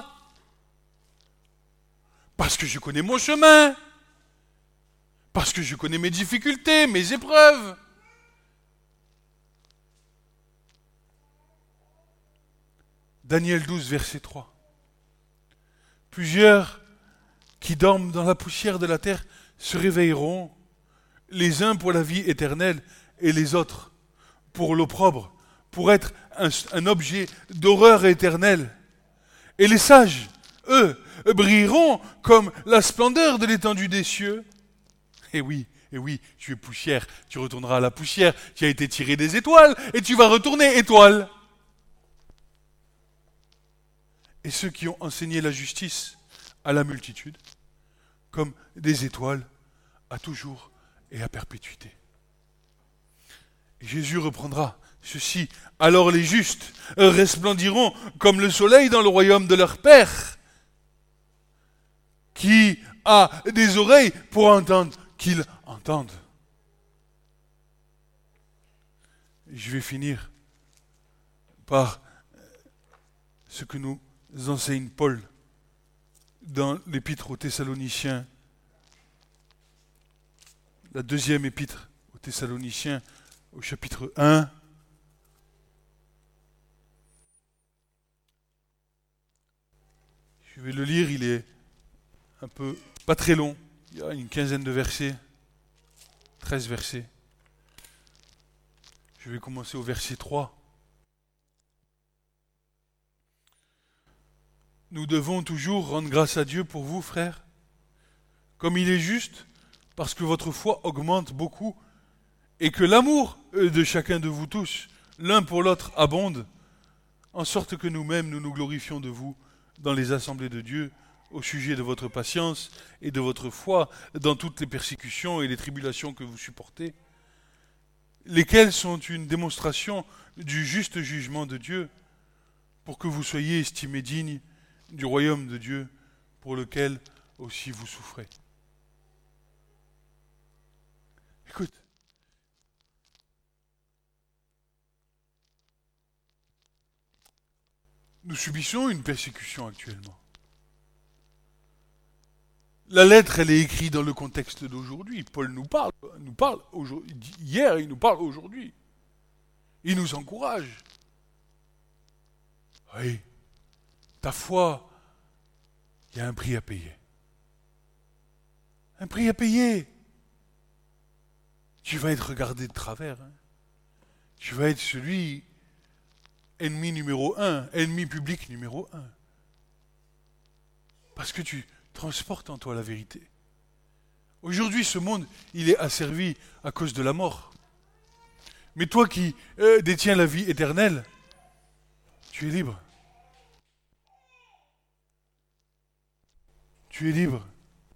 Parce que je connais mon chemin. Parce que je connais mes difficultés, mes épreuves. Daniel douze, verset trois. Plusieurs qui dorment dans la poussière de la terre se réveilleront, les uns pour la vie éternelle et les autres pour l'opprobre, pour être un, un objet d'horreur éternelle. Et les sages, eux, brilleront comme la splendeur de l'étendue des cieux. Et oui, et oui, tu es poussière, tu retourneras à la poussière, tu as été tiré des étoiles et tu vas retourner étoile. Et ceux qui ont enseigné la justice à la multitude, comme des étoiles, à toujours et à perpétuité. Et Jésus reprendra ceci. Alors les justes resplendiront comme le soleil dans le royaume de leur Père. Qui a des oreilles pour entendre, qu'il entende. Et je vais finir par ce que nous enseigne Paul dans l'épître aux Thessaloniciens, la deuxième épître aux Thessaloniciens, au chapitre un. Je vais le lire, il est un peu, pas très long, il y a une quinzaine de versets, treize versets. Je vais commencer au verset trois. Nous devons toujours rendre grâce à Dieu pour vous, frères, comme il est juste, parce que votre foi augmente beaucoup et que l'amour de chacun de vous tous, l'un pour l'autre, abonde, en sorte que nous-mêmes, nous nous glorifions de vous dans les assemblées de Dieu au sujet de votre patience et de votre foi dans toutes les persécutions et les tribulations que vous supportez, lesquelles sont une démonstration du juste jugement de Dieu, pour que vous soyez estimés dignes du royaume de Dieu, pour lequel aussi vous souffrez. Écoute, nous subissons une persécution actuellement. La lettre, elle est écrite dans le contexte d'aujourd'hui. Paul nous parle, nous parle aujourd'hui, hier, il nous parle aujourd'hui. Il nous encourage. Oui, ta foi, il y a un prix à payer. Un prix à payer. tu vas être regardé de travers. Hein. Tu vas être celui, ennemi numéro un, ennemi public numéro un. Parce que tu transportes en toi la vérité. Aujourd'hui, ce monde, il est asservi à cause de la mort. Mais toi qui euh, détiens la vie éternelle, tu es libre. Tu es libre.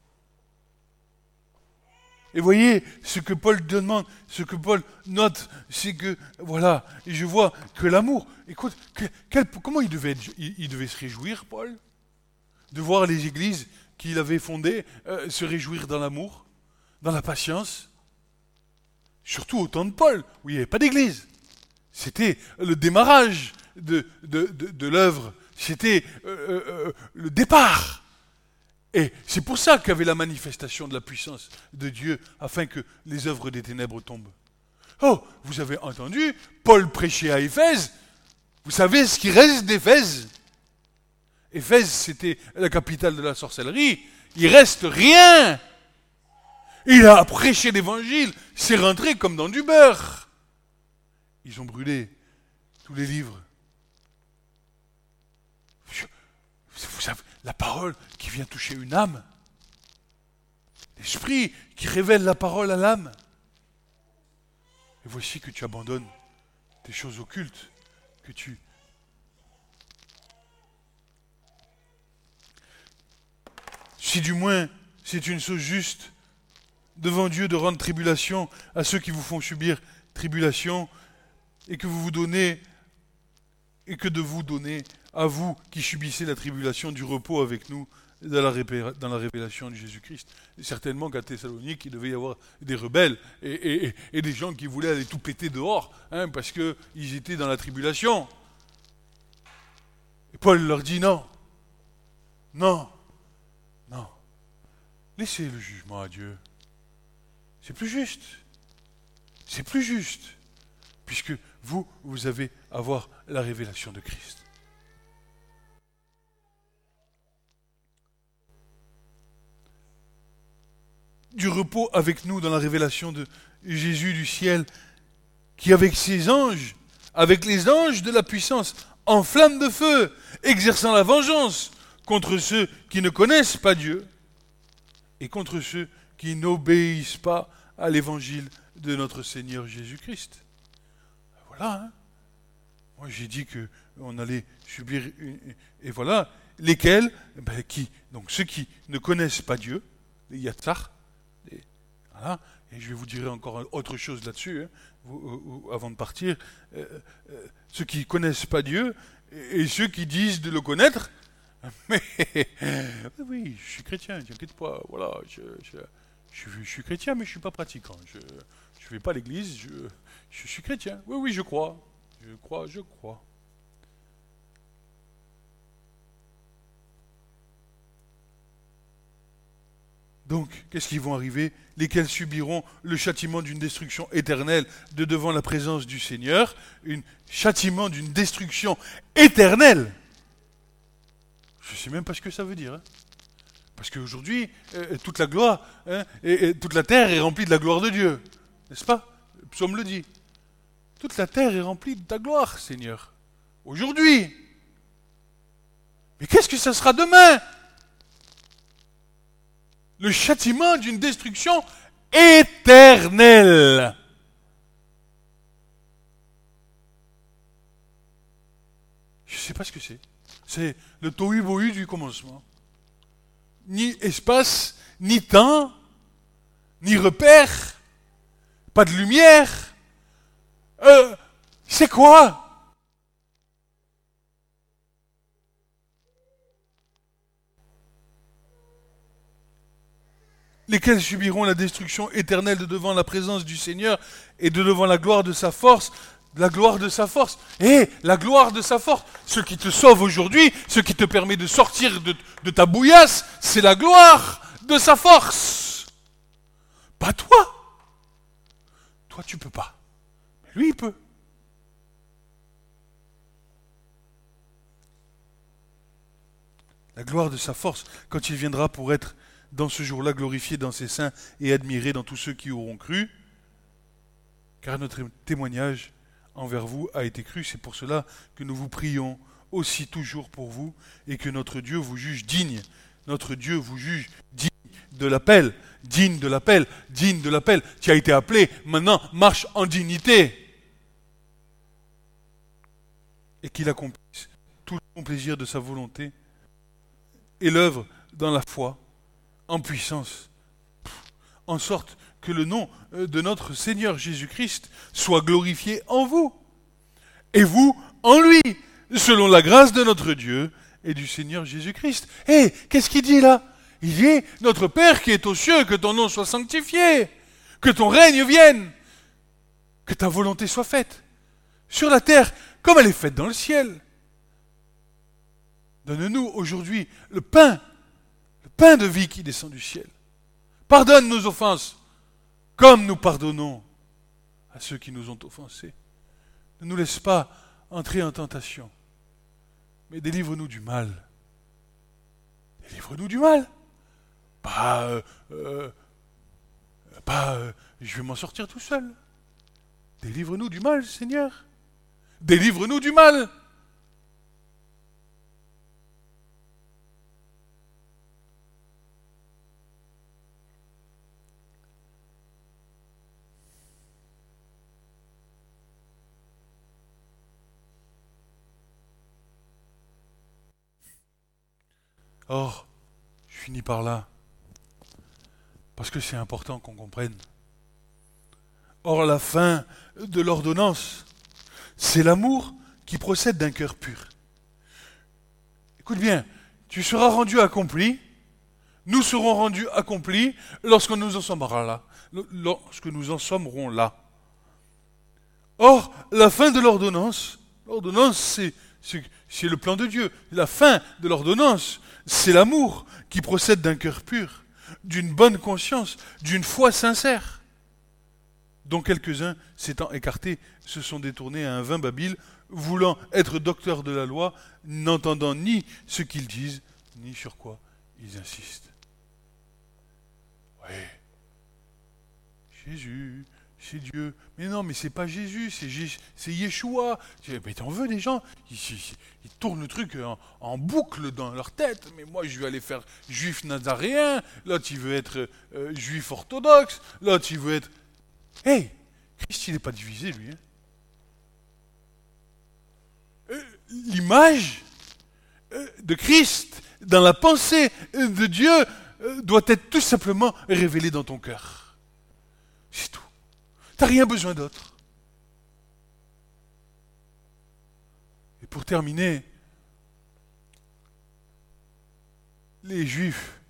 Et voyez, ce que Paul demande, ce que Paul note, c'est que, voilà, et je vois que l'amour, écoute, que, quel, comment il devait, être, il, il devait se réjouir, Paul, de voir les églises qu'il avait fondées euh, se réjouir dans l'amour, dans la patience, surtout au temps de Paul, où il n'y avait pas d'église. C'était le démarrage de, de, de, de l'œuvre, c'était euh, euh, le départ. Et c'est pour ça qu'il y avait la manifestation de la puissance de Dieu, afin que les œuvres des ténèbres tombent. Oh, vous avez entendu, Paul prêchait à Éphèse. Vous savez ce qui reste d'Éphèse? Éphèse, c'était la capitale de la sorcellerie. Il reste rien. Il a prêché l'évangile, c'est rentré comme dans du beurre. Ils ont brûlé tous les livres. Vous savez, la parole qui vient toucher une âme, l'esprit qui révèle la parole à l'âme. Et voici que tu abandonnes des choses occultes, que tu... Si du moins c'est une chose juste devant Dieu de rendre tribulation à ceux qui vous font subir tribulation, et que vous vous donnez, et que de vous donner à vous qui subissez la tribulation du repos avec nous dans la, répé- dans la révélation de Jésus-Christ. Et certainement qu'à Thessalonique, il devait y avoir des rebelles et, et, et, et des gens qui voulaient aller tout péter dehors, hein, parce qu'ils étaient dans la tribulation. Et Paul leur dit non, non, non. Laissez le jugement à Dieu. C'est plus juste. C'est plus juste. Puisque vous, vous avez à voir la révélation de Christ. Du repos avec nous dans la révélation de Jésus du ciel, qui avec ses anges, avec les anges de la puissance, en flamme de feu, exerçant la vengeance contre ceux qui ne connaissent pas Dieu et contre ceux qui n'obéissent pas à l'évangile de notre Seigneur Jésus-Christ. Voilà, hein. Moi j'ai dit qu'on allait subir, une, et voilà, lesquels, ben, qui, donc ceux qui ne connaissent pas Dieu, les Yatsar, et, voilà, et je vais vous dire encore autre chose là-dessus, hein, vous, euh, avant de partir, euh, euh, ceux qui ne connaissent pas Dieu, et, et ceux qui disent de le connaître, mais oui, je suis chrétien, t'inquiète pas, voilà, je, je, je, je suis chrétien, mais je ne suis pas pratiquant, je ne vais pas à l'église, je, je suis chrétien, oui, oui, je crois. Je crois, je crois. Donc, qu'est-ce qui vont arriver? Lesquels subiront le châtiment d'une destruction éternelle de devant la présence du Seigneur, un châtiment d'une destruction éternelle. Je ne sais même pas ce que ça veut dire. Hein. Parce qu'aujourd'hui, euh, toute la gloire, hein, et, et toute la terre est remplie de la gloire de Dieu. N'est-ce pas? Le psaume le dit. Toute la terre est remplie de ta gloire, Seigneur. Aujourd'hui. Mais qu'est-ce que ça sera demain? Le châtiment d'une destruction éternelle. Je ne sais pas ce que c'est. C'est le tohu-bohu du commencement. Ni espace, ni temps, ni repère, pas de lumière. Euh, c'est quoi? Lesquels subiront la destruction éternelle de devant la présence du Seigneur et de devant la gloire de sa force, la gloire de sa force. Et la gloire de sa force, ce qui te sauve aujourd'hui, ce qui te permet de sortir de, de ta bouillasse, c'est la gloire de sa force. Pas toi. Toi, tu peux pas. Lui, il peut. La gloire de sa force, quand il viendra pour être dans ce jour-là glorifié dans ses saints et admiré dans tous ceux qui auront cru, car notre témoignage envers vous a été cru. C'est pour cela que nous vous prions aussi toujours pour vous, et que notre Dieu vous juge digne. Notre Dieu vous juge digne de l'appel, digne de l'appel, digne de l'appel. Tu as été appelé, maintenant marche en dignité. Et qu'il accomplisse tout le bon plaisir de sa volonté et l'œuvre dans la foi, en puissance, en sorte que le nom de notre Seigneur Jésus-Christ soit glorifié en vous, et vous en lui, selon la grâce de notre Dieu et du Seigneur Jésus-Christ. Hé, hey, qu'est-ce qu'il dit là? Il dit, notre Père qui est aux cieux, que ton nom soit sanctifié, que ton règne vienne, que ta volonté soit faite, sur la terre comme elle est faite dans le ciel. Donne-nous aujourd'hui le pain, le pain de vie qui descend du ciel. Pardonne nos offenses, comme nous pardonnons à ceux qui nous ont offensés. Ne nous laisse pas entrer en tentation, mais délivre-nous du mal. Délivre-nous du mal. Pas, euh, euh, pas euh, je vais m'en sortir tout seul. Délivre-nous du mal, Seigneur. Délivre-nous du mal. Or, je finis par là, parce que c'est important qu'on comprenne. Or, la fin de l'ordonnance, c'est l'amour qui procède d'un cœur pur. Écoute bien, tu seras rendu accompli, nous serons rendus accomplis lorsque nous en sommes là, lorsque nous en sommerons là. Or, la fin de l'ordonnance, l'ordonnance c'est, c'est, c'est le plan de Dieu. La fin de l'ordonnance, c'est l'amour qui procède d'un cœur pur, d'une bonne conscience, d'une foi sincère, dont quelques-uns, s'étant écartés, se sont détournés à un vain babil, voulant être docteurs de la loi, n'entendant ni ce qu'ils disent, ni sur quoi ils insistent. Oui, Jésus, c'est Dieu. Mais non, mais c'est pas Jésus, c'est, Jé- c'est Yeshua. Mais t'en veux des gens, ils, ils, ils tournent le truc en, en boucle dans leur tête. Mais moi, je vais aller faire juif nazaréen. L'autre, il veut être euh, juif orthodoxe. L'autre, il veut être... Hé, hey, Christ, il n'est pas divisé, lui. Hein. Euh, l'image euh, de Christ dans la pensée de Dieu euh, doit être tout simplement révélée dans ton cœur. C'est tout. Tu n'as rien besoin d'autre. Et pour terminer, les Juifs,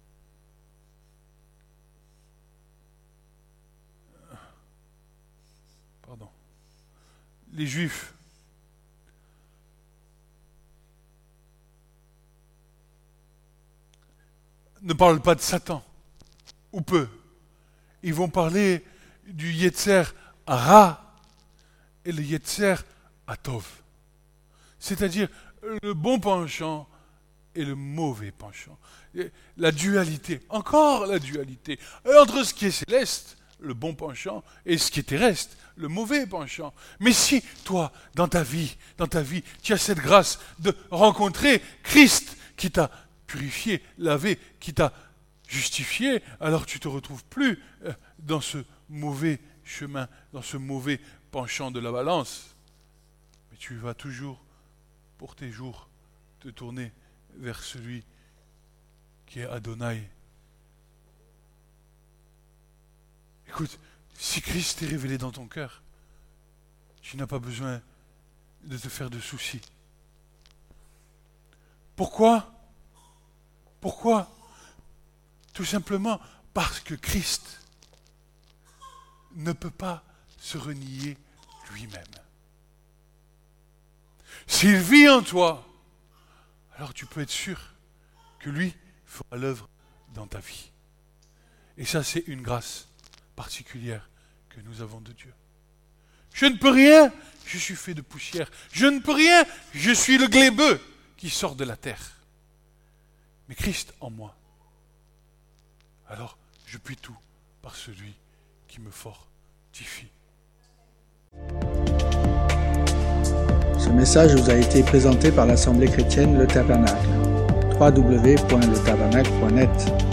pardon, les Juifs ne parlent pas de Satan, ou peu. Ils vont parler du Yetzer Hara et le Yetzer Hatov. C'est-à-dire le bon penchant et le mauvais penchant. La dualité, encore la dualité, entre ce qui est céleste, le bon penchant, et ce qui est terrestre, le mauvais penchant. Mais si, toi, dans ta vie, dans ta vie, tu as cette grâce de rencontrer Christ qui t'a purifié, lavé, qui t'a justifié, alors tu ne te retrouves plus dans ce mauvais chemin, dans ce mauvais penchant de la balance. Mais tu vas toujours, pour tes jours, te tourner vers celui qui est Adonai. Écoute, si Christ est révélé dans ton cœur, tu n'as pas besoin de te faire de soucis. Pourquoi ? Pourquoi ? Tout simplement parce que Christ ne peut pas se renier lui-même. S'il vit en toi, alors tu peux être sûr que lui fera l'œuvre dans ta vie. Et ça, c'est une grâce particulière que nous avons de Dieu. Je ne peux rien, je suis fait de poussière. Je ne peux rien, je suis le glébeux qui sort de la terre. Mais Christ en moi. Alors, je puis tout par celui qui me fortifie. Ce message vous a été présenté par l'Assemblée chrétienne Le Tabernacle. w w w point le tabernacle point net